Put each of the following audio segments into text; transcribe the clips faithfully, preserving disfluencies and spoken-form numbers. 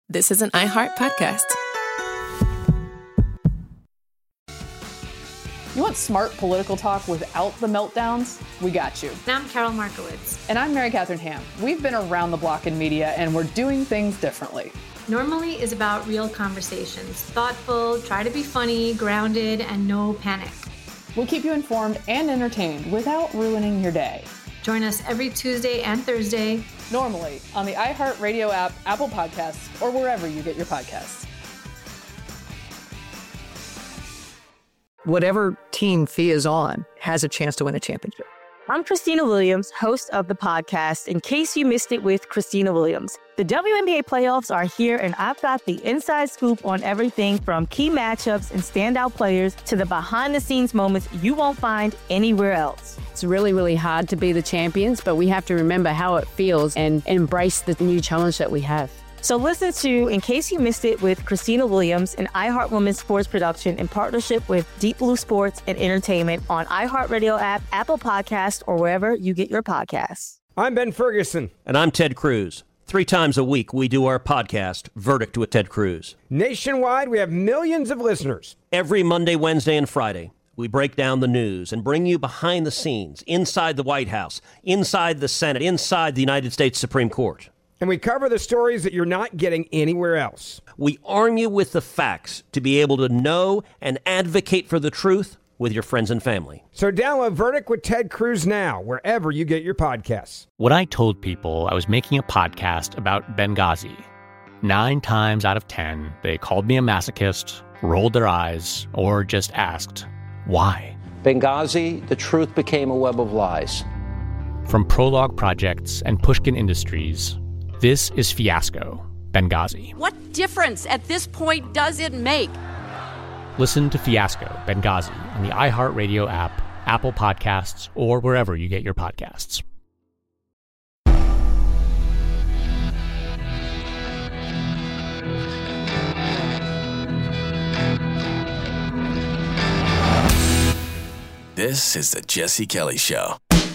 This is an iHeart podcast. You want smart political talk without the meltdowns? We got you. I'm Carol Markowitz. And I'm Mary Catherine Ham. We've been around the block in media, and we're doing things differently. Normally is about real conversations. Thoughtful, try to be funny, grounded, and no panic. We'll keep you informed and entertained without ruining your day. Join us every Tuesday and Thursday. Normally on the iHeartRadio app, Apple Podcasts, or wherever you get your podcasts. Whatever team Thea is on has a chance to win a championship. I'm Christina Williams, host of the podcast, In Case You Missed It with Christina Williams. The W N B A playoffs are here, and I've got the inside scoop on everything from key matchups and standout players to the behind-the-scenes moments you won't find anywhere else. It's really, really hard to be the champions, but we have to remember how it feels and embrace the new challenge that we have. So listen to In Case You Missed It with Christina Williams, an iHeart Women's Sports production in partnership with Deep Blue Sports and Entertainment on iHeartRadio app, Apple Podcasts, or wherever you get your podcasts. I'm Ben Ferguson. And I'm Ted Cruz. Three times a week, we do our podcast, Verdict with Ted Cruz. Nationwide, we have millions of listeners. Every Monday, Wednesday, and Friday, we break down the news and bring you behind the scenes, inside the White House, inside the Senate, inside the United States Supreme Court. And we cover the stories that you're not getting anywhere else. We arm you with the facts to be able to know and advocate for the truth with your friends and family. So download Verdict with Ted Cruz now, wherever you get your podcasts. When I told people I was making a podcast about Benghazi, nine times out of ten, they called me a masochist, rolled their eyes, or just asked, why? Benghazi, the truth became a web of lies. From Prologue Projects and Pushkin Industries, this is Fiasco, Benghazi. What difference at this point does it make? Listen to Fiasco, Benghazi on the iHeartRadio app, Apple Podcasts, or wherever you get your podcasts. This is the Jesse Kelly Show.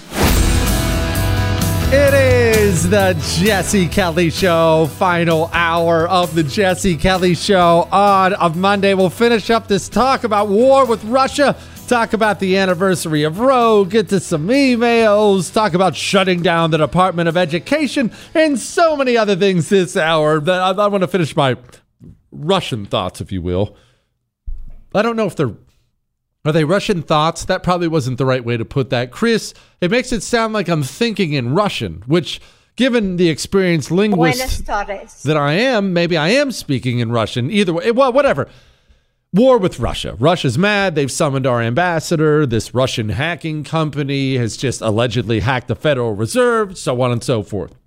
It is the Jesse Kelly Show, final hour of the Jesse Kelly Show on a Monday. We'll finish up this talk about war with Russia, talk about the anniversary of Roe, get to some emails, talk about shutting down the Department of Education, and so many other things this hour. I, I want to finish my Russian thoughts, if you will. I don't know if they're Are they Russian thoughts? That probably wasn't the right way to put that. Chris, it makes it sound like I'm thinking in Russian, which, given the experienced linguist that I am, maybe I am speaking in Russian. Either way, well, whatever. War with Russia. Russia's mad. They've summoned our ambassador. This Russian hacking company has just allegedly hacked the Federal Reserve, so on and so forth.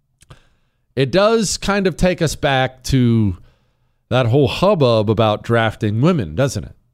It does kind of take us back to that whole hubbub about drafting women, doesn't it?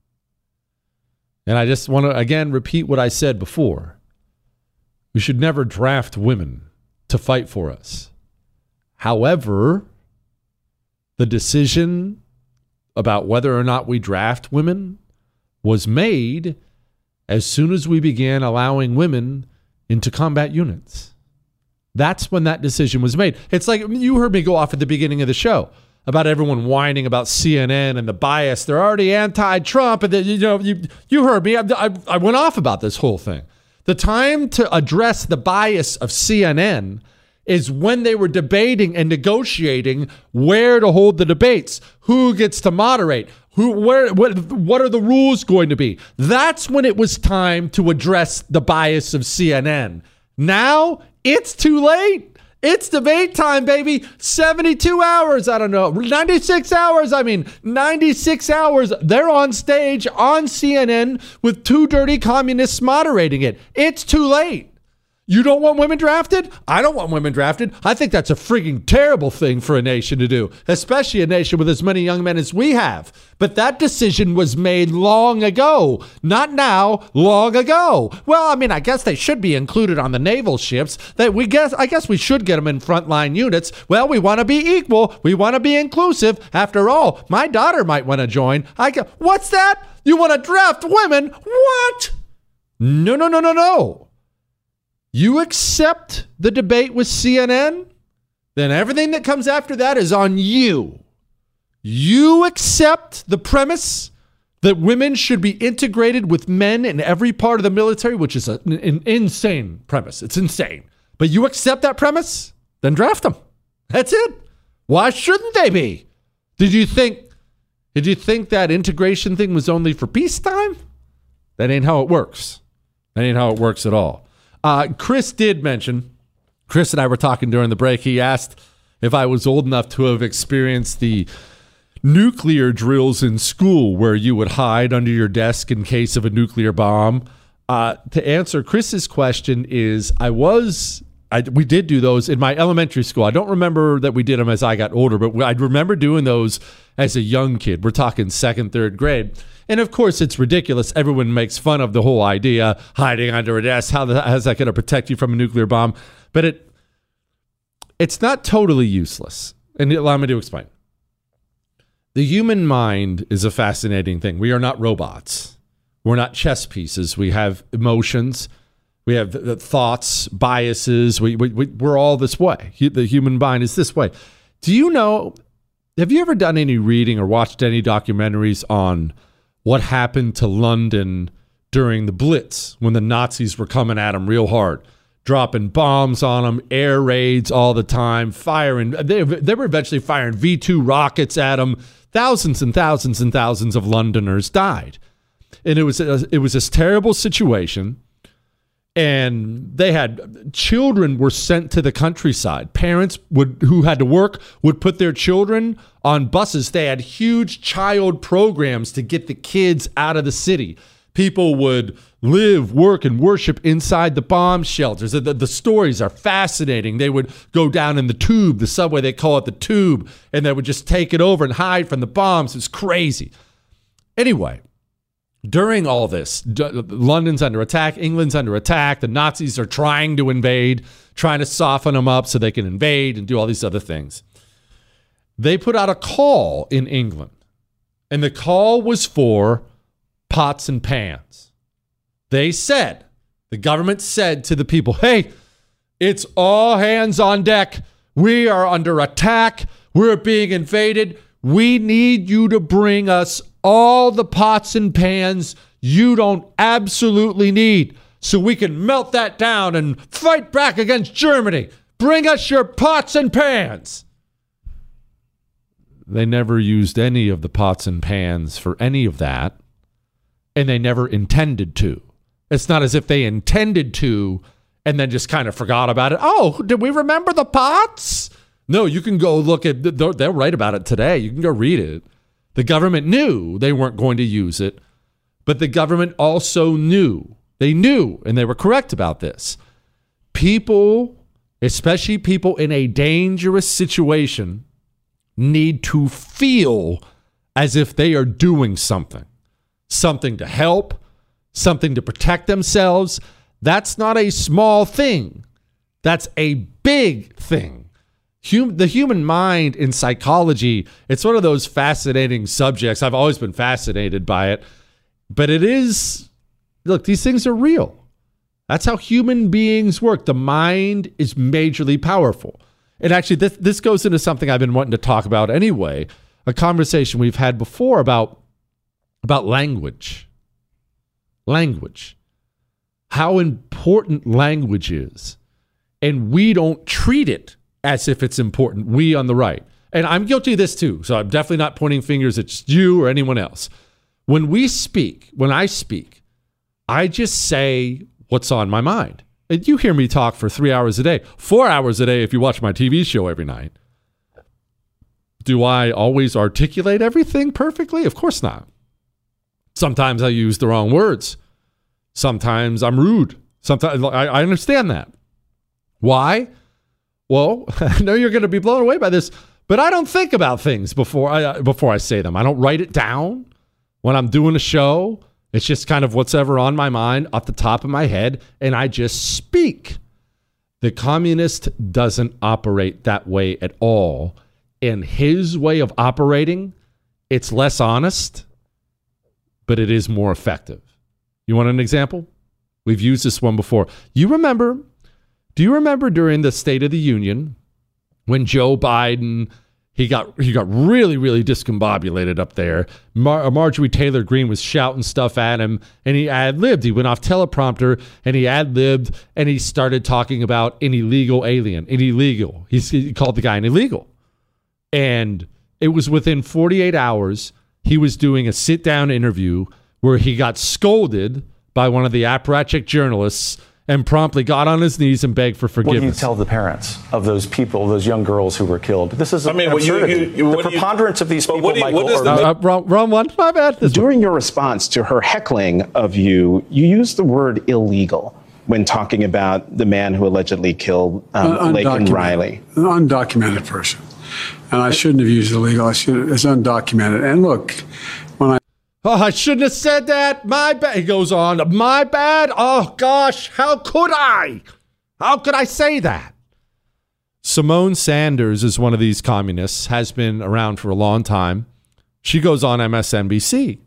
And I just want to, again, repeat what I said before. We should never draft women to fight for us. However, the decision about whether or not we draft women was made as soon as we began allowing women into combat units. That's when that decision was made. It's like you heard me go off at the beginning of the show about everyone whining about C N N and the bias. They're already anti-Trump. And, the, you know, you, you heard me. I, I, I went off about this whole thing. The time to address the bias of C N N is when they were debating and negotiating where to hold the debates, who gets to moderate, who, where, what, what are the rules going to be. That's when it was time to address the bias of C N N. Now it's too late. It's debate time, baby. seventy-two hours. I don't know. ninety-six hours. I mean, ninety-six hours. They're on stage on C N N with two dirty communists moderating it. It's too late. You don't want women drafted? I don't want women drafted. I think that's a freaking terrible thing for a nation to do, especially a nation with as many young men as we have. But that decision was made long ago. Not now, long ago. Well, I mean, I guess they should be included on the naval ships. That we guess, I guess we should get them in frontline units. Well, we want to be equal. We want to be inclusive. After all, my daughter might want to join. I go, what's that? You want to draft women? What? No, no, no, no, no. You accept the debate with C N N, then everything that comes after that is on you. You accept the premise that women should be integrated with men in every part of the military, which is a, an insane premise. It's insane. But you accept that premise? Then draft them. That's it. Why shouldn't they be? Did you think, did you think that integration thing was only for peacetime? That ain't how it works. That ain't how it works at all. Uh, Chris did mention, Chris and I were talking during the break. He asked if I was old enough to have experienced the nuclear drills in school where you would hide under your desk in case of a nuclear bomb. Uh, to answer Chris's question is, I was, I, we did do those in my elementary school. I don't remember that we did them as I got older, but I remember doing those as a young kid. We're talking second, third grade. And of course, it's ridiculous. Everyone makes fun of the whole idea, hiding under a desk. How the, how's that going to protect you from a nuclear bomb? But it, it's not totally useless. And allow me to explain. The human mind is a fascinating thing. We are not robots. We're not chess pieces. We have emotions. We have thoughts, biases. We, we, we're all this way. The human mind is this way. Do you know, have you ever done any reading or watched any documentaries on what happened to London during the Blitz when the Nazis were coming at them real hard? Dropping bombs on them, air raids all the time, firing. They, they were eventually firing V two rockets at them. Thousands and thousands and thousands of Londoners died. And it was a, it was this terrible situation. And they had children were sent to the countryside. Parents would who had to work would put their children on buses. They had huge child programs to get the kids out of the city. People would live, work, and worship inside the bomb shelters. The, the, the stories are fascinating. They would go down in the tube, the subway, they call it the tube, and they would just take it over and hide from the bombs. It's crazy. Anyway, during all this, D- London's under attack, England's under attack, the Nazis are trying to invade, trying to soften them up so they can invade and do all these other things. They put out a call in England, and the call was for pots and pans. They said, the government said to the people, hey, it's all hands on deck. We are under attack. We're being invaded. We need you to bring us all the pots and pans you don't absolutely need so we can melt that down and fight back against Germany. Bring us your pots and pans. They never used any of the pots and pans for any of that. And they never intended to. It's not as if they intended to and then just kind of forgot about it. Oh, did we remember the pots? No, you can go look at, they'll write about it today. You can go read it. The government knew they weren't going to use it, but the government also knew, they knew, and they were correct about this. People, especially people in a dangerous situation, need to feel as if they are doing something. Something to help, something to protect themselves. That's not a small thing. That's a big thing. Hum- the human mind in psychology, it's one of those fascinating subjects. I've always been fascinated by it. But it is, look, these things are real. That's how human beings work. The mind is majorly powerful. And actually, this, this goes into something I've been wanting to talk about anyway, a conversation we've had before about About language. Language. How important language is. And we don't treat it as if it's important. We on the right. And I'm guilty of this too. So I'm definitely not pointing fingers at you or anyone else. When we speak, when I speak, I just say what's on my mind. And you hear me talk for three hours a day, four hours a day if you watch my T V show every night. Do I always articulate everything perfectly? Of course not. Sometimes I use the wrong words. Sometimes I'm rude. Sometimes I, I understand that. Why? Well, I know you're going to be blown away by this, but I don't think about things before I before I say them. I don't write it down when I'm doing a show. It's just kind of whatever on my mind off the top of my head, and I just speak. The communist doesn't operate that way at all. In his way of operating, it's less honest, but it is more effective. You want an example? We've used this one before. You remember, do you remember during the State of the Union when Joe Biden, He got he got really, really discombobulated up there. Mar- Marjorie Taylor Greene was shouting stuff at him, and he ad-libbed. He went off teleprompter, and he ad-libbed, and he started talking about an illegal alien. An illegal. He, he called the guy an illegal. And it was within forty-eight hours, he was doing a sit-down interview where he got scolded by one of the apparatchik journalists and promptly got on his knees and begged for forgiveness. What do you tell the parents of those people, those young girls who were killed? This is I mean, an well, you, absurdity. you, you, the preponderance you, of these people, what you, Michael, what is are... the, uh, uh, wrong, wrong one. My bad. This During one. your response to her heckling of you, you used the word illegal when talking about the man who allegedly killed um, Un- Laken Riley. An undocumented person. And I shouldn't have used illegal. I should. It's undocumented. And look, when I Oh, I shouldn't have said that. My bad. He goes on. My bad. Oh, gosh. How could I? How could I say that? Simone Sanders is one of these communists, has been around for a long time. She goes on M S N B C.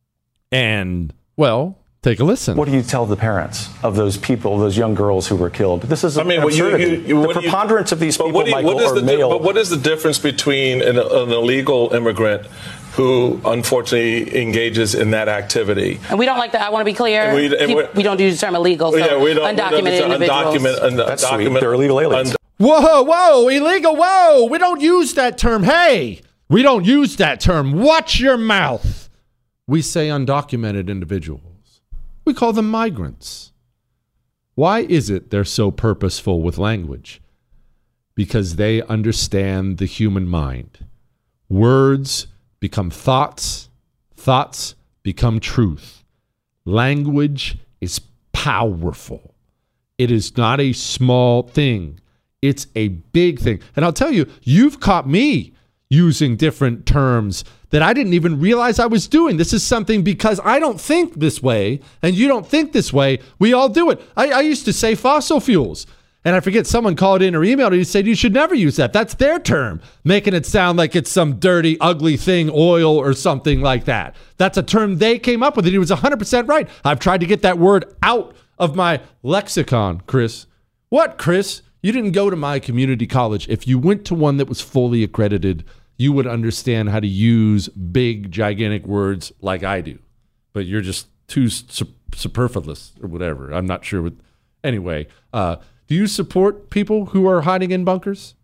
And, well, take a listen. What do you tell the parents of those people, those young girls who were killed? This is I mean, an well, you, absurdity. you, you, the preponderance you, of these but people, what do you, Michael, what is are the, male. But what is the difference between an, an illegal immigrant who unfortunately engages in that activity? And we don't like that. I want to be clear. And we, and Keep, we don't use the term illegal. So yeah, we don't, undocumented we don't, individuals. Undocumented, undocumented, That's sweet. They're illegal aliens. Und- Whoa, whoa, illegal, whoa. We don't use that term. Hey, we don't use that term. Watch your mouth. We say undocumented individuals. We call them migrants. Why is it they're so purposeful with language? Because they understand the human mind. Words become thoughts. Thoughts become truth. Language is powerful. It is not a small thing. It's a big thing. And I'll tell you, you've caught me using different terms that I didn't even realize I was doing. This is something because I don't think this way and you don't think this way. We all do it. I, I used to say fossil fuels. And I forget, someone called in or emailed and he said, you should never use that. That's their term, making it sound like it's some dirty, ugly thing, oil or something like that. That's a term they came up with, and he was one hundred percent right. I've tried to get that word out of my lexicon, Chris. What, Chris? You didn't go to my community college. If you went to one that was fully accredited, you would understand how to use big, gigantic words like I do. But you're just too su- superfluous or whatever. I'm not sure what. Anyway, uh, do you support people who are hiding in bunkers?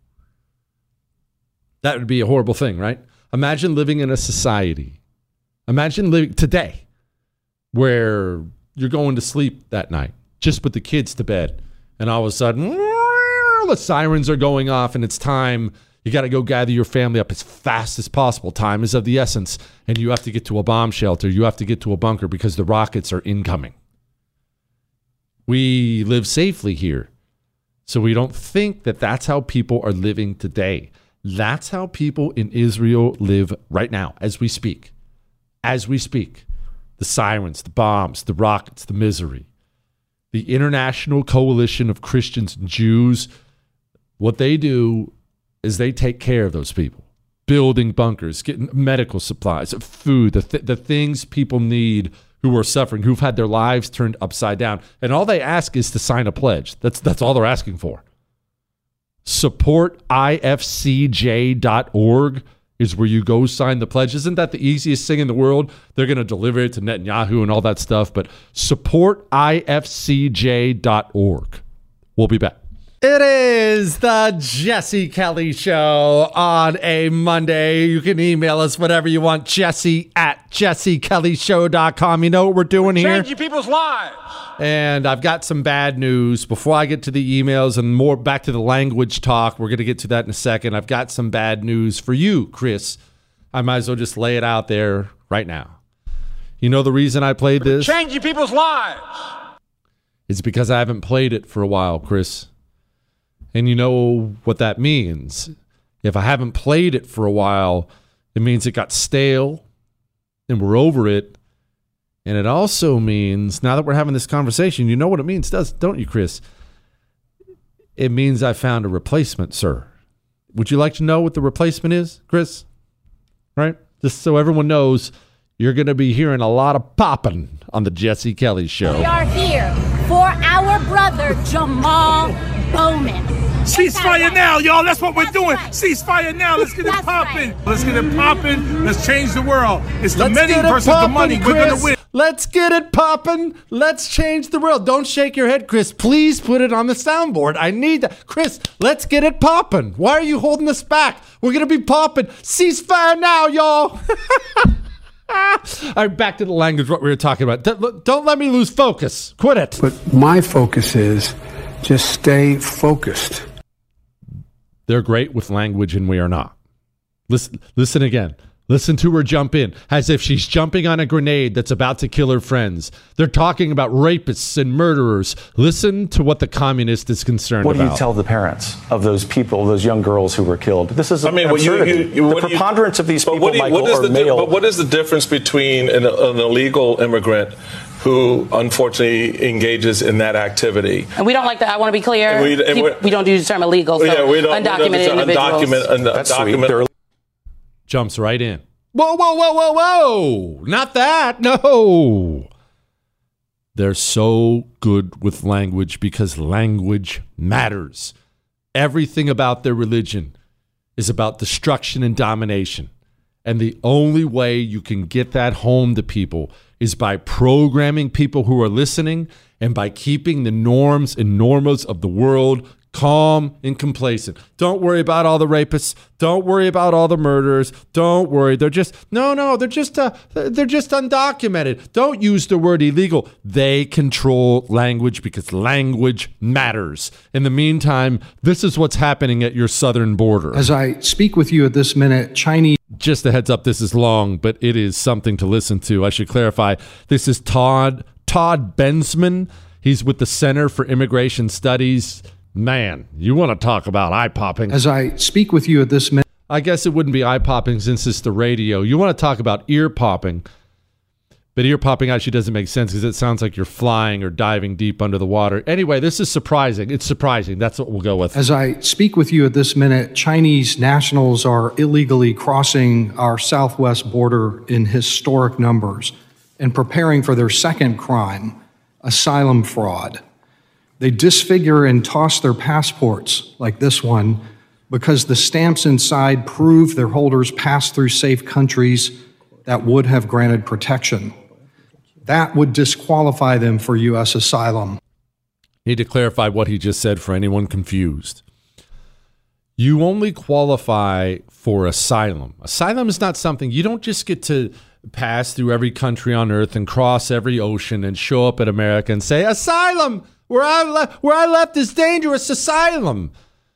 That would be a horrible thing, right? Imagine living in a society. Imagine living today where you're going to sleep that night, just put the kids to bed, and all of a sudden, the sirens are going off and it's time. You got to go gather your family up as fast as possible. Time is of the essence, and you have to get to a bomb shelter. You have to get to a bunker because the rockets are incoming. We live safely here. So we don't think that that's how people are living today. That's how people in Israel live right now, as we speak. As we speak. The sirens, the bombs, the rockets, the misery. The International Coalition of Christians and Jews, what they do is they take care of those people. Building bunkers, getting medical supplies, food, the, th- the things people need who are suffering, who've had their lives turned upside down. And all they ask is to sign a pledge. That's that's all they're asking for. support I F C J dot org is where you go sign the pledge. Isn't that the easiest thing in the world? They're going to deliver it to Netanyahu and all that stuff. But support I F C J dot org. We'll be back. It is the Jesse Kelly Show on a Monday. You can email us whatever you want, Jesse at jesse kelly show dot com. You know what we're doing here? Changing people's lives. And I've got some bad news. Before I get to the emails and more back to the language talk, we're going to get to that in a second. I've got some bad news for you, Chris. I might as well just lay it out there right now. You know the reason I played this? Changing people's lives. It's because I haven't played it for a while, Chris. And you know what that means. If I haven't played it for a while, it means it got stale and we're over it. And it also means, now that we're having this conversation, you know what it means, does, don't you, Chris? It means I found a replacement, sir. Would you like to know what the replacement is, Chris? Right? Just so everyone knows, you're going to be hearing a lot of popping on the Jesse Kelly Show. We are here for our brother, Jamal Bowman. Ceasefire now, y'all. That's what we're doing. Ceasefire now. Let's get it popping. Let's get it popping. Let's change the world. It's the Let's many get it versus the poppin', money. We're Chris. gonna win. Let's get it popping. Let's change the world. Don't shake your head, Chris. Please put it on the soundboard. I need that. Chris, let's get it popping. Why are you holding us back? We're going to be popping. Ceasefire now, y'all. All right, back to the language, what we were talking about. Don't, don't let me lose focus. Quit it. But my focus is just stay focused. They're great with language, and we are not. Listen, listen again. Listen to her jump in as if she's jumping on a grenade that's about to kill her friends. They're talking about rapists and murderers. Listen to what the communist is concerned What about. do you tell the parents of those people, those young girls who were killed? This is I mean, an well, you, absurdity. you, you, the what do you- preponderance of these but people, what do you- Michael, what is are the di- male. But what is the difference between an, an illegal immigrant who unfortunately engages in that activity? And we don't like that. I want to be clear. And we- and Keep- we- we don't do the term illegal. So yeah, we don't, undocumented we don't, individuals. Undocumented, That's sweet. undocumented. They're- Jumps right in. Whoa, whoa, whoa, whoa, whoa. Not that. No. They're so good with language because language matters. Everything about their religion is about destruction and domination. And the only way you can get that home to people is by programming people who are listening and by keeping the norms and normas of the world calm and complacent. Don't worry about all the rapists. Don't worry about all the murderers. Don't worry. They're just, no, no, they're just, uh, they're just undocumented. Don't use the word illegal. They control language because language matters. In the meantime, this is what's happening at your southern border. As I speak with you at this minute, Chinese. Just a heads up, this is long, but it is something to listen to. I should clarify. This is Todd, Todd Bensman. He's with the Center for Immigration Studies. Man, you want to talk about eye-popping. As I speak with you at this minute. I guess it wouldn't be eye-popping since it's the radio. You want to talk about ear-popping. But ear-popping actually doesn't make sense because it sounds like you're flying or diving deep under the water. Anyway, this is surprising. It's surprising. That's what we'll go with. As I speak with you at this minute, Chinese nationals are illegally crossing our southwest border in historic numbers and preparing for their second crime, asylum fraud. They disfigure and toss their passports, like this one, because the stamps inside prove their holders passed through safe countries that would have granted protection. That would disqualify them for U S asylum. Need to clarify what he just said for anyone confused. You only qualify for asylum. Asylum is not something, you don't just get to pass through every country on earth and cross every ocean and show up at America and say, asylum! Where I, le- where I left is dangerous, asylum.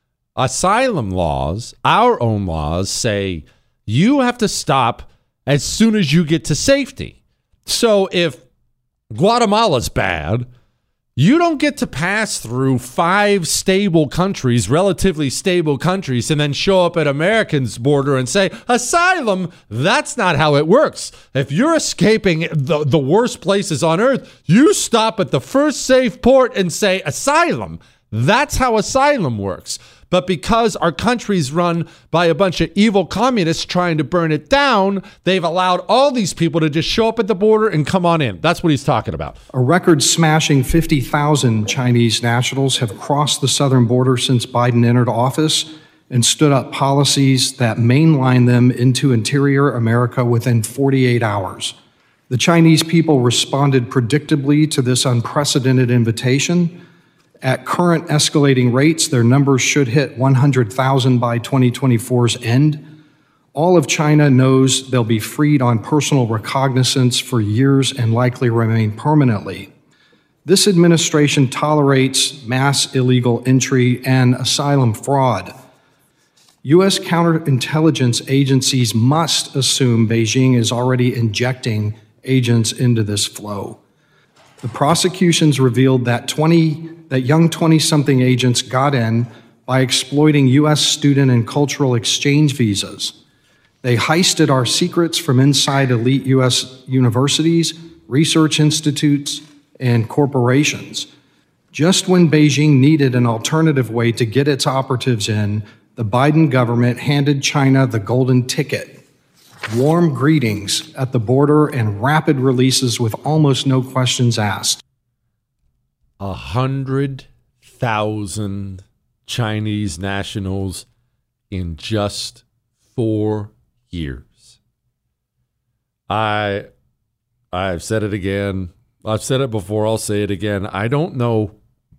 Asylum laws, our own laws, say you have to stop as soon as you get to safety. So if Guatemala's bad, you don't get to pass through five stable countries, relatively stable countries, and then show up at Americans' border and say, asylum. That's not how it works. If you're escaping the, the worst places on earth, you stop at the first safe port and say, asylum. That's how asylum works. But because our country's run by a bunch of evil communists trying to burn it down, they've allowed all these people to just show up at the border and come on in. That's what he's talking about. A record-smashing fifty thousand Chinese nationals have crossed the southern border since Biden entered office and stood up policies that mainline them into interior America within forty-eight hours. The Chinese people responded predictably to this unprecedented invitation. At current escalating rates, their numbers should hit one hundred thousand by twenty twenty-four's end. All of China knows they'll be freed on personal recognizance for years and likely remain permanently. This administration tolerates mass illegal entry and asylum fraud. U S counterintelligence agencies must assume Beijing is already injecting agents into this flow. The prosecutions revealed that twenty that young twenty-something agents got in by exploiting U S student and cultural exchange visas. They heisted our secrets from inside elite U S universities, research institutes, and corporations. Just when Beijing needed an alternative way to get its operatives in, the Biden government handed China the golden ticket. Warm greetings at the border and rapid releases with almost no questions asked. A hundred thousand Chinese nationals in just four years. I, I've said it again. I've said it before. I'll say it again. I don't know.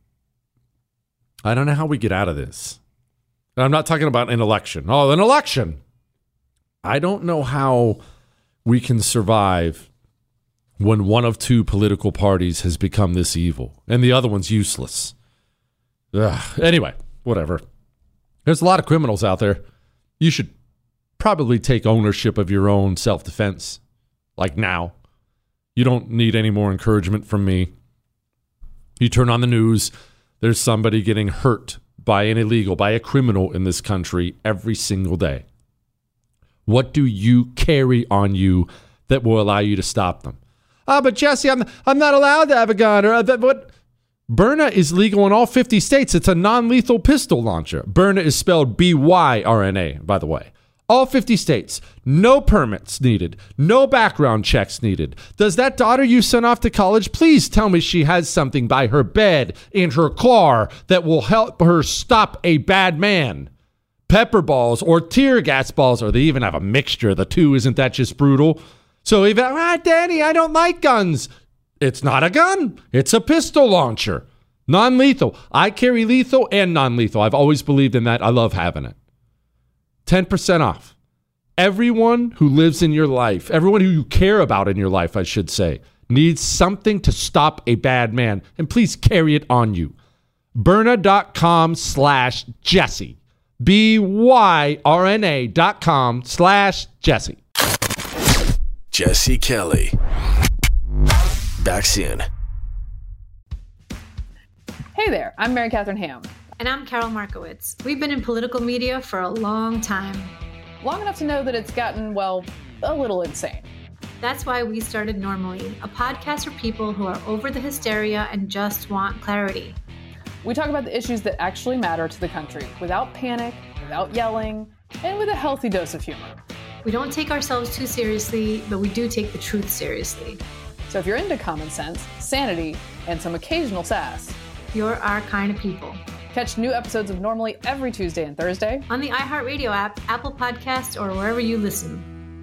I don't know how we get out of this. And I'm not talking about an election. Oh, an election. I don't know how we can survive when one of two political parties has become this evil and the other one's useless. Ugh. Anyway, whatever. There's a lot of criminals out there. You should probably take ownership of your own self-defense, like now. You don't need any more encouragement from me. You turn on the news, there's somebody getting hurt by an illegal, by a criminal in this country every single day. What do you carry on you that will allow you to stop them? Ah, but Jesse, I'm I'm not allowed to have a gun. Or uh, that, what? Byrna is legal in all fifty states. It's a non-lethal pistol launcher. Byrna is spelled B Y R N A, by the way. All fifty states. No permits needed. No background checks needed. Does that daughter you sent off to college, please tell me she has something by her bed in her car that will help her stop a bad man? Pepper balls or tear gas balls, or they even have a mixture of the two. Isn't that just brutal? So even, ah, Daddy, I don't like guns. It's not a gun. It's a pistol launcher. Non-lethal. I carry lethal and non-lethal. I've always believed in that. I love having it. ten percent off. Everyone who lives in your life, everyone who you care about in your life, I should say, needs something to stop a bad man. And please carry it on you. Byrna.com slash Jesse. B Y R N A dot com slash Jesse. Jesse Kelly. Back soon. Hey there, I'm Mary Catherine Ham. And I'm Carol Markowitz. We've been in political media for a long time. Long enough to know that it's gotten, well, a little insane. That's why we started Normally, a podcast for people who are over the hysteria and just want clarity. We talk about the issues that actually matter to the country without panic, without yelling, and with a healthy dose of humor. We don't take ourselves too seriously, but we do take the truth seriously. So if you're into common sense, sanity, and some occasional sass, you're our kind of people. Catch new episodes of Normally every Tuesday and Thursday on the iHeartRadio app, Apple Podcasts, or wherever you listen.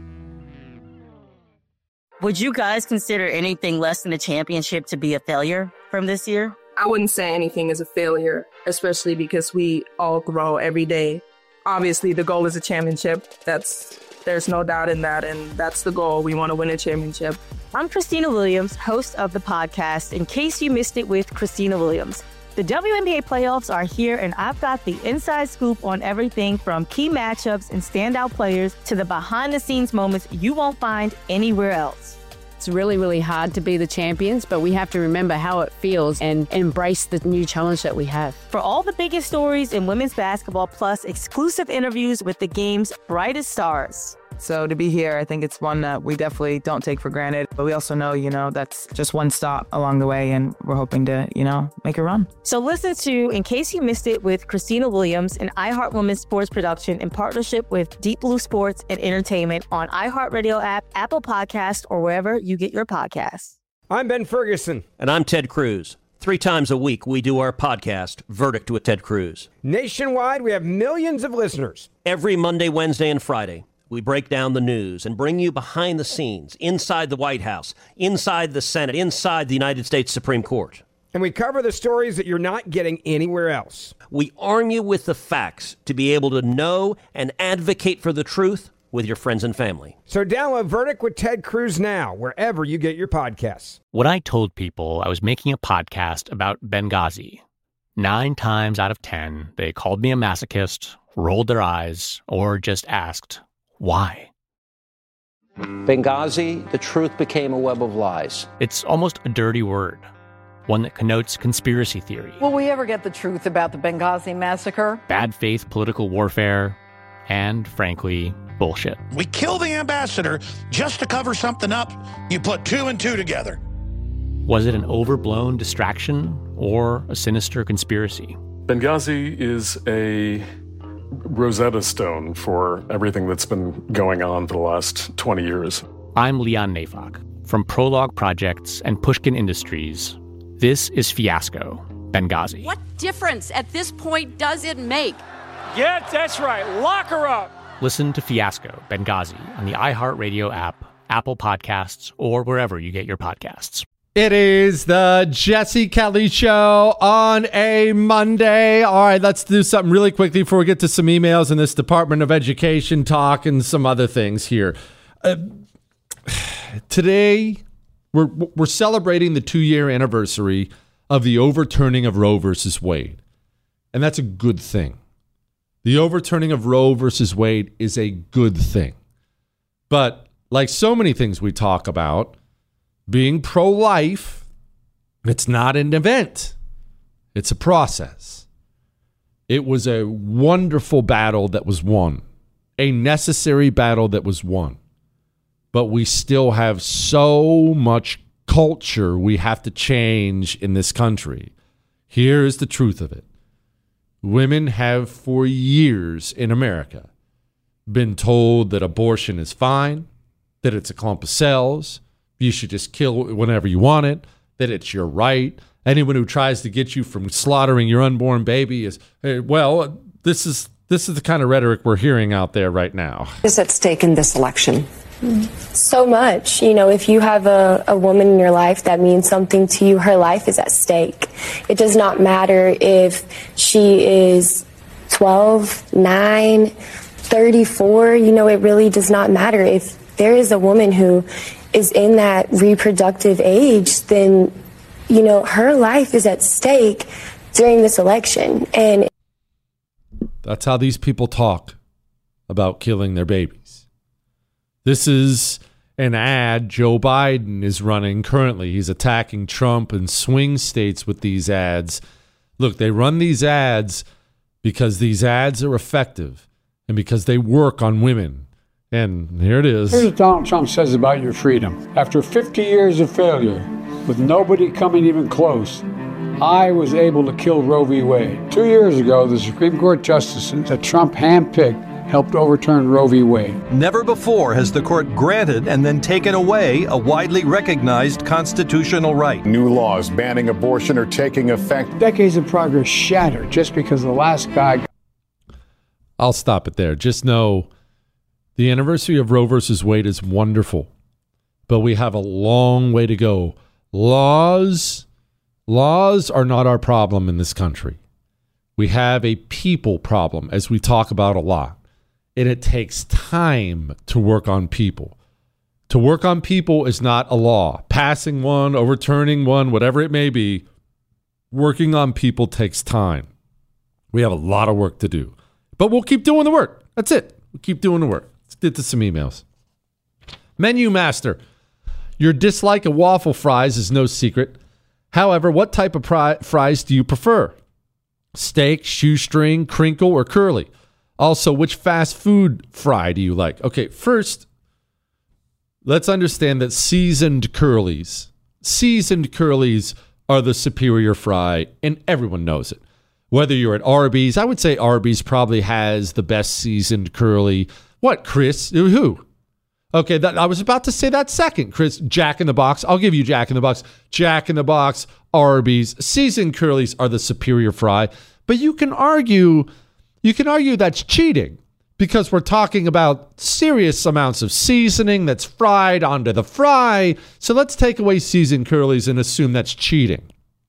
Would you guys consider anything less than a championship to be a failure from this year? I wouldn't say anything is a failure, especially because we all grow every day. Obviously, the goal is a championship. That's there's no doubt in that, and that's the goal. We want to win a championship. I'm Christina Williams, host of the podcast, In Case You Missed It with Christina Williams. The W N B A playoffs are here, and I've got the inside scoop on everything from key matchups and standout players to the behind-the-scenes moments you won't find anywhere else. It's really, really hard to be the champions, but we have to remember how it feels and embrace the new challenge that we have. For all the biggest stories in women's basketball, plus exclusive interviews with the game's brightest stars. So to be here, I think it's one that we definitely don't take for granted. But we also know, you know, that's just one stop along the way, and we're hoping to, you know, make a run. So listen to In Case You Missed It with Christina Williams, an iHeart Women's sports production in partnership with Deep Blue Sports and Entertainment on iHeartRadio app, Apple Podcasts, or wherever you get your podcasts. I'm Ben Ferguson. And I'm Ted Cruz. Three times a week, we do our podcast, Verdict with Ted Cruz. Nationwide, we have millions of listeners. Every Monday, Wednesday, and Friday, we break down the news and bring you behind the scenes, inside the White House, inside the Senate, inside the United States Supreme Court. And we cover the stories that you're not getting anywhere else. We arm you with the facts to be able to know and advocate for the truth with your friends and family. So download Verdict with Ted Cruz now, wherever you get your podcasts. When I told people I was making a podcast about Benghazi, nine times out of ten, they called me a masochist, rolled their eyes, or just asked, why? Benghazi, the truth became a web of lies. It's almost a dirty word, one that connotes conspiracy theory. Will we ever get the truth about the Benghazi massacre? Bad faith political warfare, and frankly, bullshit. We kill the ambassador just to cover something up. You put two and two together. Was it an overblown distraction or a sinister conspiracy? Benghazi is a Rosetta Stone for everything that's been going on for the last twenty years. I'm Leon Neyfakh. From Prologue Projects and Pushkin Industries, this is Fiasco, Benghazi. What difference at this point does it make? Yeah, that's right. Lock her up. Listen to Fiasco, Benghazi on the iHeartRadio app, Apple Podcasts, or wherever you get your podcasts. It is the Jesse Kelly Show on a Monday. All right, let's do something really quickly before we get to some emails and this Department of Education talk and some other things here. Uh, today, we're we're celebrating the two-year anniversary of the overturning of Roe versus Wade, and that's a good thing. The overturning of Roe versus Wade is a good thing. But like so many things we talk about, being pro-life, it's not an event. It's a process. It was a wonderful battle that was won, a necessary battle that was won. But we still have so much culture we have to change in this country. Here's the truth of it. Women have for years in America been told that abortion is fine, that it's a clump of cells, you should just kill whenever you want it, that it's your right. Anyone who tries to get you from slaughtering your unborn baby is, hey, well, this is this is the kind of rhetoric we're hearing out there right now. Is at stake in this election? So much. You know, if you have a, a woman in your life that means something to you, her life is at stake. It does not matter if she is twelve, nine, thirty-four. You know, it really does not matter. If there is a woman who is in that reproductive age, then, you know, her life is at stake during this election. And that's how these people talk about killing their babies. This is an ad Joe Biden is running currently. He's attacking Trump and swing states with these ads. Look, they run these ads because these ads are effective and because they work on women. And here it is. Here's what Donald Trump says about your freedom. After fifty years of failure, with nobody coming even close, I was able to kill Roe v. Wade. Two years ago, the Supreme Court justices that Trump handpicked helped overturn Roe v. Wade. Never before has the court granted and then taken away a widely recognized constitutional right. New laws banning abortion are taking effect. Decades of progress shattered just because the last guy... I'll stop it there. Just know the anniversary of Roe versus Wade is wonderful, but we have a long way to go. Laws, laws are not our problem in this country. We have a people problem, as we talk about a lot. And it takes time to work on people. To work on people is not a law. Passing one, overturning one, whatever it may be, working on people takes time. We have a lot of work to do. But we'll keep doing the work. That's it. We'll keep doing the work. Let's get to some emails. Menu Master. Your dislike of waffle fries is no secret. However, what type of pri- fries do you prefer? Steak, shoestring, crinkle, or curly? Also, which fast food fry do you like? Okay, first, let's understand that seasoned curlies, seasoned curlies are the superior fry, and everyone knows it. Whether you're at Arby's, I would say Arby's probably has the best seasoned curly. What, Chris? Who? Okay, that, I was about to say that second, Chris. Jack in the Box. I'll give you Jack in the Box. Jack in the Box, Arby's. Seasoned curlies are the superior fry, but you can argue... You can argue that's cheating because we're talking about serious amounts of seasoning that's fried onto the fry. So let's take away seasoned curlies and assume that's cheating.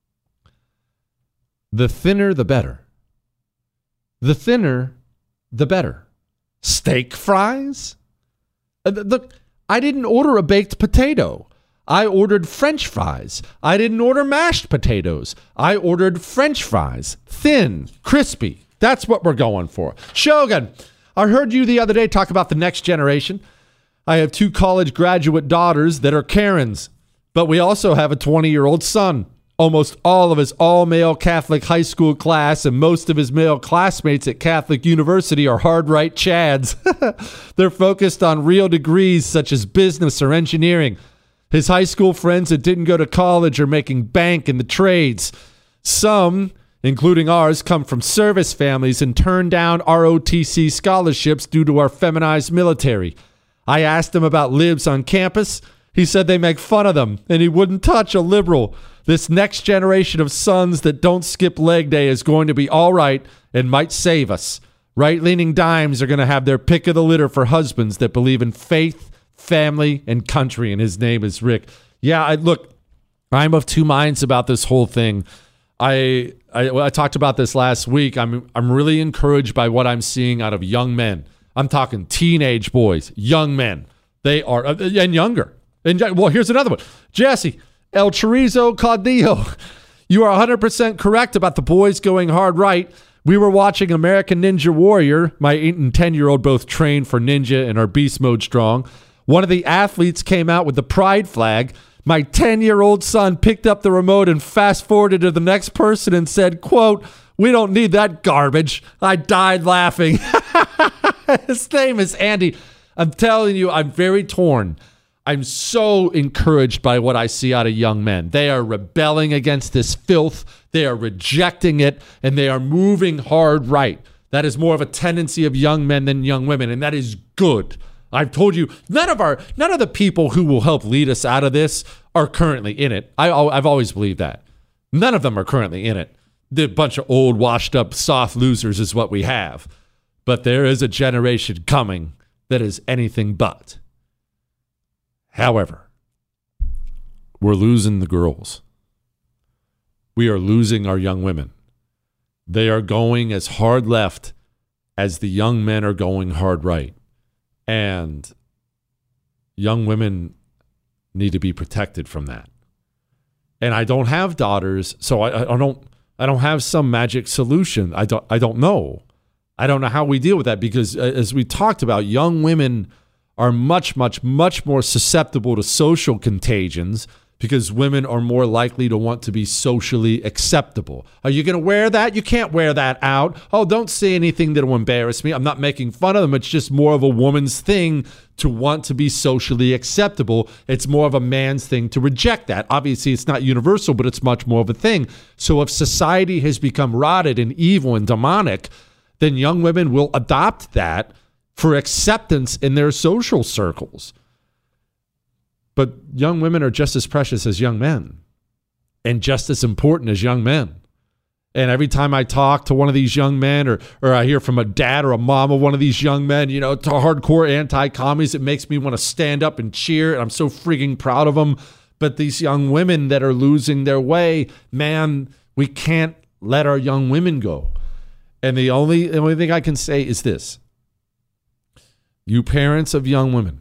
The thinner, the better. The thinner, the better. Steak fries? Uh, look, I didn't order a baked potato. I ordered French fries. I didn't order mashed potatoes. I ordered French fries. Thin, crispy. That's what we're going for. Shogun, I heard you the other day talk about the next generation. I have two college graduate daughters that are Karens, but we also have a twenty-year-old son. Almost all of his all-male Catholic high school class and most of his male classmates at Catholic University are hard-right Chads. They're focused on real degrees such as business or engineering. His high school friends that didn't go to college are making bank in the trades. Some... including ours, come from service families and turn down R O T C scholarships due to our feminized military. I asked them about libs on campus. He said they make fun of them and he wouldn't touch a liberal. This next generation of sons that don't skip leg day is going to be all right and might save us. Right-leaning dimes are going to have their pick of the litter for husbands that believe in faith, family, and country. And his name is Rick. Yeah, I, look, I'm of two minds about this whole thing. I, I I talked about this last week. I'm I'm really encouraged by what I'm seeing out of young men. I'm talking teenage boys, young men. They are, and younger. And well, here's another one. Jesse, El Chorizo Caudillo. You are one hundred percent correct about the boys going hard right. We were watching American Ninja Warrior. My eight and ten-year-old both trained for Ninja and are beast mode strong. One of the athletes came out with the pride flag. My ten-year-old son picked up the remote and fast-forwarded to the next person and said, quote, "We don't need that garbage." I died laughing. His name is Andy. I'm telling you, I'm very torn. I'm so encouraged by what I see out of young men. They are rebelling against this filth. They are rejecting it, and they are moving hard right. That is more of a tendency of young men than young women, and that is good. I've told you, none of our, none of the people who will help lead us out of this are currently in it. I, I've always believed that. None of them are currently in it. The bunch of old, washed-up, soft losers is what we have. But there is a generation coming that is anything but. However, we're losing the girls. We are losing our young women. They are going as hard left as the young men are going hard right. And young women need to be protected from that. And I don't have daughters, so I, I don't I don't have some magic solution. I don't I don't know. I don't know how we deal with that because as we talked about, young women are much, much, much more susceptible to social contagions because women are more likely to want to be socially acceptable. Are you going to wear that? You can't wear that out. Oh, don't say anything that will embarrass me. I'm not making fun of them. It's just more of a woman's thing to want to be socially acceptable. It's more of a man's thing to reject that. Obviously, it's not universal, but it's much more of a thing. So if society has become rotted and evil and demonic, then young women will adopt that for acceptance in their social circles. But young women are just as precious as young men and just as important as young men. And every time I talk to one of these young men or or I hear from a dad or a mom of one of these young men, you know, to hardcore anti-commies, it makes me want to stand up and cheer. And I'm so freaking proud of them. But these young women that are losing their way, man, we can't let our young women go. And the only, the only thing I can say is this. You parents of young women,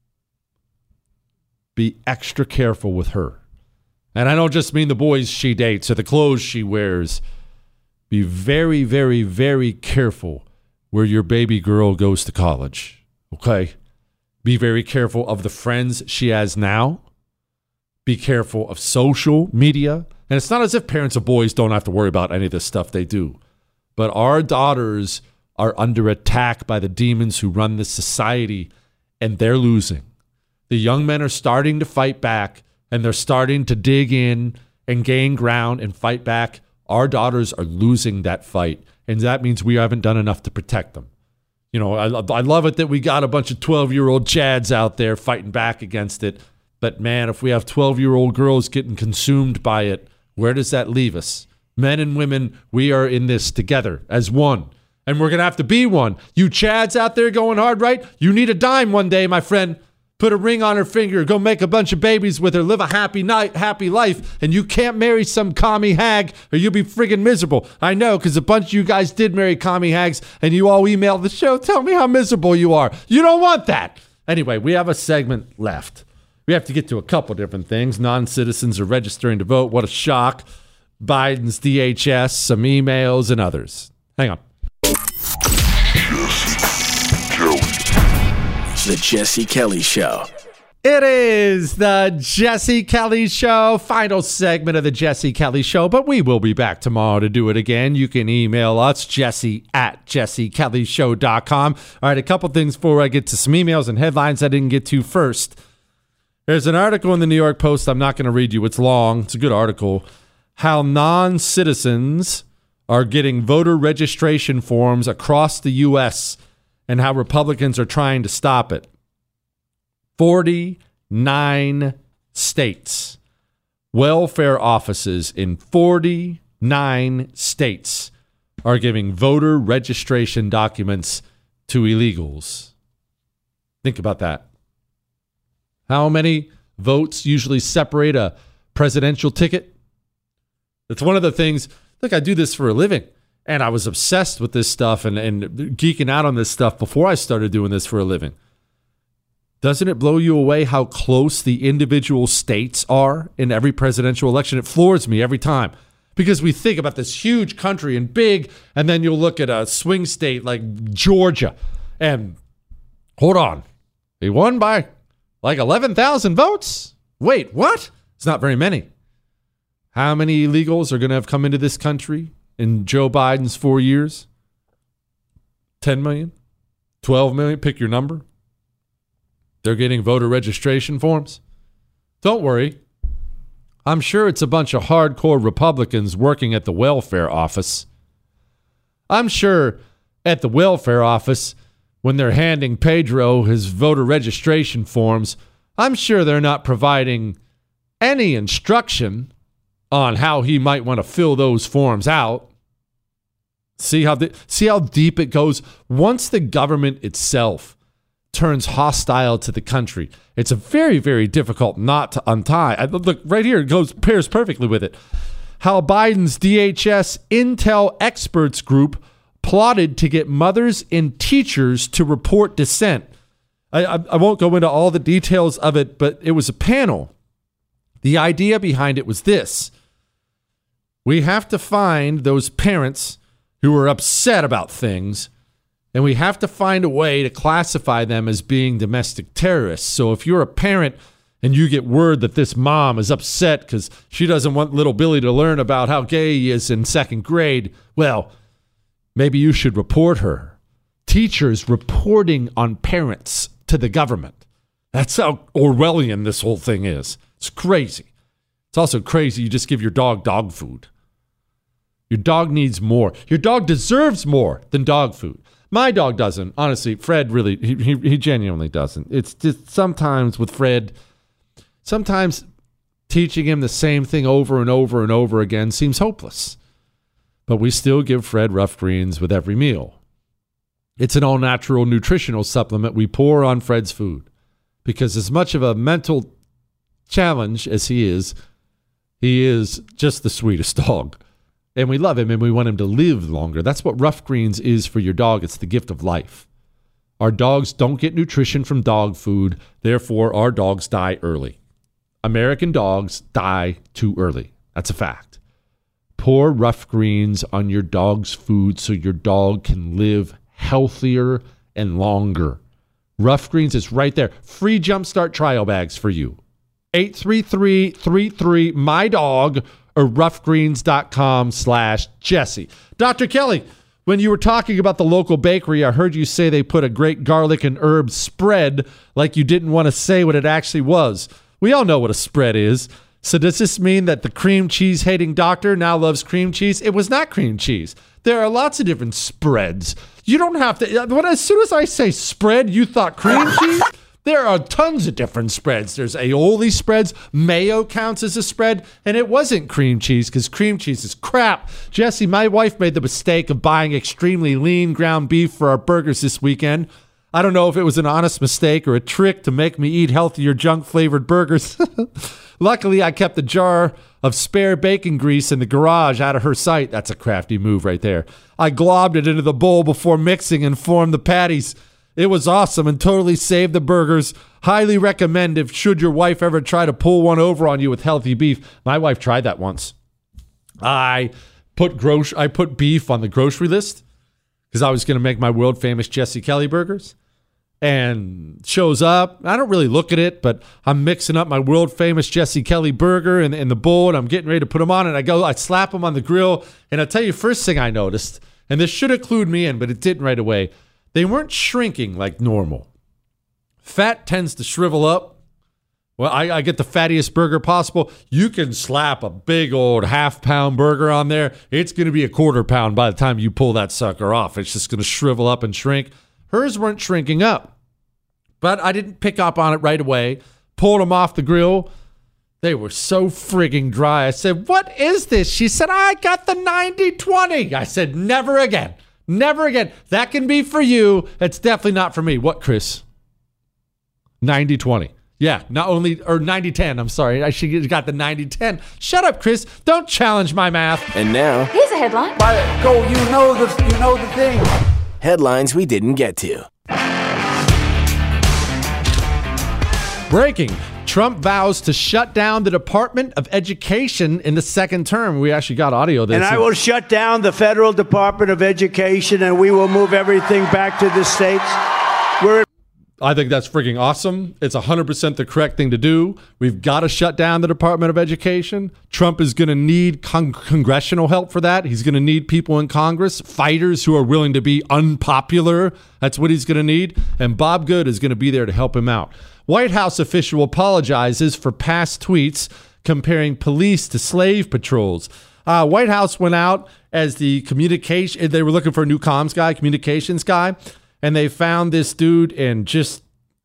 be extra careful with her. And I don't just mean the boys she dates or the clothes she wears. Be very, very, very careful where your baby girl goes to college, okay? Be very careful of the friends she has now. Be careful of social media. And it's not as if parents of boys don't have to worry about any of this stuff. They do. But our daughters are under attack by the demons who run this society, and they're losing. The young men are starting to fight back, and they're starting to dig in and gain ground and fight back. Our daughters are losing that fight, and that means we haven't done enough to protect them. You know, I, I love it that we got a bunch of twelve-year-old chads out there fighting back against it, but man, if we have twelve-year-old girls getting consumed by it, where does that leave us? Men and women, we are in this together as one. And we're going to have to be one. You chads out there going hard right, you need a dime one day, my friend. Put a ring on her finger, go make a bunch of babies with her, live a happy night, happy life, and you can't marry some commie hag or you'll be friggin' miserable. I know, because a bunch of you guys did marry commie hags and you all emailed the show, tell me how miserable you are. You don't want that. Anyway, we have a segment left. We have to get to a couple different things. Non-citizens are registering to vote. What a shock. Biden's D H S, some emails, and others. Hang on. The Jesse Kelly Show. It is the Jesse Kelly Show, final segment of the Jesse Kelly Show, but we will be back tomorrow to do it again. You can email us, jesse at jesse kelly show dot com. All right, a couple things before I get to some emails and headlines I didn't get to first. There's an article in the New York Post I'm not going to read you. It's long. It's a good article. How non-citizens are getting voter registration forms across the U S and how Republicans are trying to stop it. forty forty-nine states. Welfare offices in forty-nine states are giving voter registration documents to illegals. Think about that. How many votes usually separate a presidential ticket? It's one of the things, look, I do this for a living, and I was obsessed with this stuff and, and geeking out on this stuff before I started doing this for a living. Doesn't it blow you away how close the individual states are in every presidential election? It floors me every time. Because we think about this huge country and big, and then you'll look at a swing state like Georgia, and hold on, he won by like eleven thousand votes? Wait, what? It's not very many. How many illegals are going to have come into this country in Joe Biden's four years? ten million? twelve million? Pick your number. They're getting voter registration forms. Don't worry. I'm sure it's a bunch of hardcore Republicans working at the welfare office. I'm sure at the welfare office, when they're handing Pedro his voter registration forms, I'm sure they're not providing any instruction on how he might want to fill those forms out. See how the, see how deep it goes? Once the government itself turns hostile to the country, it's a very, very difficult knot to untie. I, look, right here, it goes pairs perfectly with it. How Biden's D H S Intel experts group plotted to get mothers and teachers to report dissent. I, I, I won't go into all the details of it, but it was a panel. The idea behind it was this. We have to find those parents who are upset about things, and we have to find a way to classify them as being domestic terrorists. So if you're a parent and you get word that this mom is upset because she doesn't want little Billy to learn about how gay he is in second grade, well, maybe you should report her. Teachers reporting on parents to the government. That's how Orwellian this whole thing is. It's crazy. It's also crazy you just give your dog dog food. Your dog needs more. Your dog deserves more than dog food. My dog doesn't. Honestly, Fred really, he, he, he genuinely doesn't. It's just sometimes with Fred, sometimes teaching him the same thing over and over and over again seems hopeless. But we still give Fred Rough Greens with every meal. It's an all-natural nutritional supplement we pour on Fred's food. Because as much of a mental challenge as he is, he is just the sweetest dog. And we love him and we want him to live longer. That's what Rough Greens is for your dog. It's the gift of life. Our dogs don't get nutrition from dog food. Therefore, our dogs die early. American dogs die too early. That's a fact. Pour Rough Greens on your dog's food so your dog can live healthier and longer. Rough Greens is right there. Free Jumpstart trial bags for you. eight three three, three three, M Y D O G or roughgreens.com slash Jesse. Doctor Kelly, when you were talking about the local bakery, I heard you say they put a great garlic and herb spread like you didn't want to say what it actually was. We all know what a spread is. So does this mean that the cream cheese hating doctor now loves cream cheese? It was not cream cheese. There are lots of different spreads. You don't have to, when, as soon as I say spread, you thought cream cheese? There are tons of different spreads. There's aioli spreads. Mayo counts as a spread. And it wasn't cream cheese because cream cheese is crap. Jesse, my wife made the mistake of buying extremely lean ground beef for our burgers this weekend. I don't know if it was an honest mistake or a trick to make me eat healthier junk-flavored burgers. Luckily, I kept a jar of spare bacon grease in the garage out of her sight. That's a crafty move right there. I globbed it into the bowl before mixing and formed the patties. It was awesome and totally saved the burgers. Highly recommend if should your wife ever try to pull one over on you with healthy beef. My wife tried that once. I put gro- I put beef on the grocery list because I was going to make my world famous Jesse Kelly burgers. And shows up. I don't really look at it, but I'm mixing up my world famous Jesse Kelly burger in, in the bowl, and I'm getting ready to put them on. And I go, I slap them on the grill. And I'll tell you, first thing I noticed, and this should have clued me in, but it didn't right away. They weren't shrinking like normal. Fat tends to shrivel up. Well, I, I get the fattiest burger possible. You can slap a big old half pound burger on there. It's going to be a quarter pound by the time you pull that sucker off. It's just going to shrivel up and shrink. Hers weren't shrinking up. But I didn't pick up on it right away. pulled them off the grill. They were so frigging dry. I said, what is this? She said, I got the ninety twenty. I said, never again. Never again. That can be for you. It's definitely not for me. What, Chris? ninety twenty. Yeah, not only, or ninety ten. I'm sorry. I should got the ninety ten. Shut up, Chris. Don't challenge my math. And now, Here's a headline. By go, you know the you know the thing. headlines we didn't get to. Breaking. Trump vows to shut down the Department of Education in the second term. We actually got audio of this. And I will shut down the federal Department of Education, and we will move everything back to the states. We're I think that's freaking awesome. It's one hundred percent the correct thing to do. We've got to shut down the Department of Education. Trump is going to need con- congressional help for that. He's going to need people in Congress, fighters who are willing to be unpopular. That's what he's going to need. And Bob Good is going to be there to help him out. White House official apologizes for past tweets comparing police to slave patrols. Uh, White House went out as the communication, they were looking for a new comms guy, communications guy. And they found this dude, and just,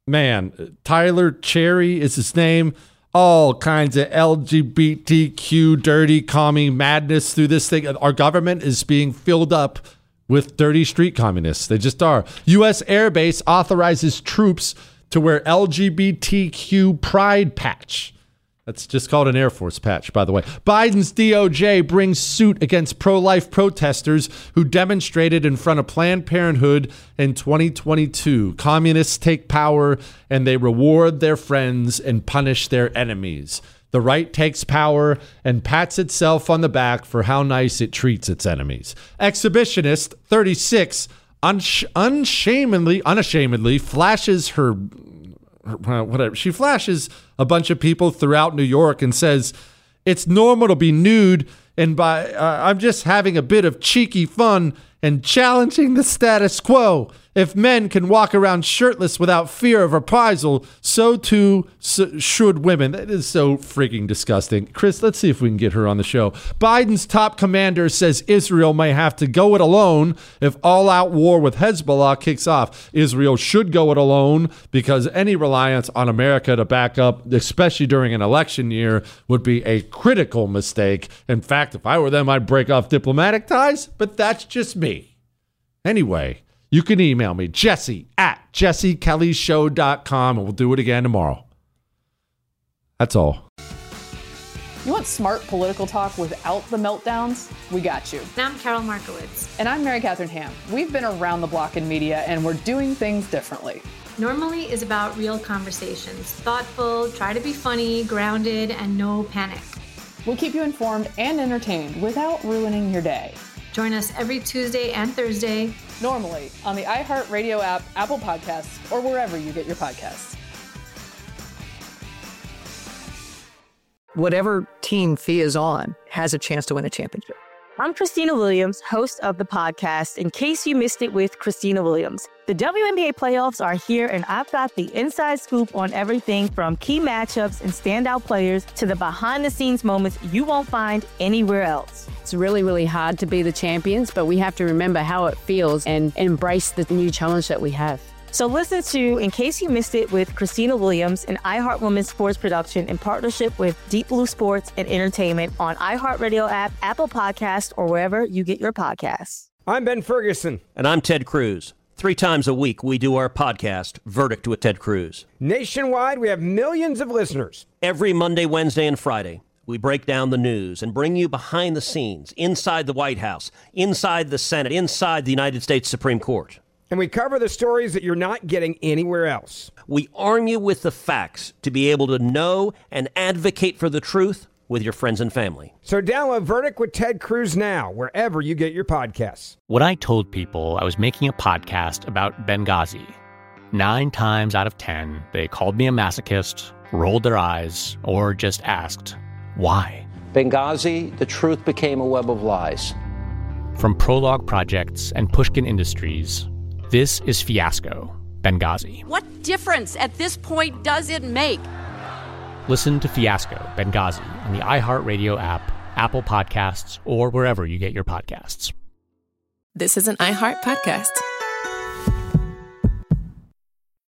man, Tyler Cherry is his name. All kinds of L G B T Q dirty commie madness through this thing. Our government is being filled up with dirty street communists. They just are. U S Air Base authorizes troops to wear L G B T Q pride patch. That's just called an Air Force patch, by the way. Biden's D O J brings suit against pro-life protesters who demonstrated in front of Planned Parenthood in twenty twenty-two. Communists take power and they reward their friends and punish their enemies. The right takes power and pats itself on the back for how nice it treats its enemies. Exhibitionist thirty-six unsh- unshamedly, unashamedly flashes her... whatever. She flashes a bunch of people throughout New York and says, it's normal to be nude, and by uh, I'm just having a bit of cheeky fun and challenging the status quo. If men can walk around shirtless without fear of reprisal, so too so should women. That is so freaking disgusting. Chris, let's see if we can get her on the show. Biden's top commander says Israel may have to go it alone if all-out war with Hezbollah kicks off. Israel should go it alone because any reliance on America to back up, especially during an election year, would be a critical mistake. In fact, if I were them, I'd break off diplomatic ties, but that's just me. Anyway, you can email me, Jesse at jesse kelly show dot com, and we'll do it again tomorrow. That's all. You want smart political talk without the meltdowns? We got you. And I'm Carol Markowitz. And I'm Mary Catherine Ham. We've been around the block in media, and we're doing things differently. Normally is about real conversations. Thoughtful, try to be funny, grounded, and no panic. We'll keep you informed and entertained without ruining your day. Join us every Tuesday and Thursday. Normally on the iHeartRadio app, Apple Podcasts, or wherever you get your podcasts. Whatever team Fia is on has a chance to win a championship. I'm Christina Williams, host of the podcast, In Case You Missed It with Christina Williams. The W N B A playoffs are here, and I've got the inside scoop on everything from key matchups and standout players to the behind-the-scenes moments you won't find anywhere else. It's really, really hard to be the champions, but we have to remember how it feels and embrace the new challenge that we have. So listen to In Case You Missed It with Christina Williams, an iHeart Women's Sports production in partnership with Deep Blue Sports and Entertainment on iHeartRadio app, Apple Podcasts, or wherever you get your podcasts. I'm Ben Ferguson. And I'm Ted Cruz. Three times a week, we do our podcast, Verdict with Ted Cruz. Nationwide, we have millions of listeners. Every Monday, Wednesday, and Friday, we break down the news and bring you behind the scenes, inside the White House, inside the Senate, inside the United States Supreme Court. And we cover the stories that you're not getting anywhere else. We arm you with the facts to be able to know and advocate for the truth with your friends and family. So download Verdict with Ted Cruz now, wherever you get your podcasts. When I told people I was making a podcast about Benghazi, nine times out of ten, they called me a masochist, rolled their eyes, or just asked, why? Benghazi, the truth became a web of lies. From Prologue Projects and Pushkin Industries, this is Fiasco, Benghazi. What difference at this point does it make? Listen to Fiasco, Benghazi on the iHeartRadio app, Apple Podcasts, or wherever you get your podcasts. This is an iHeart podcast.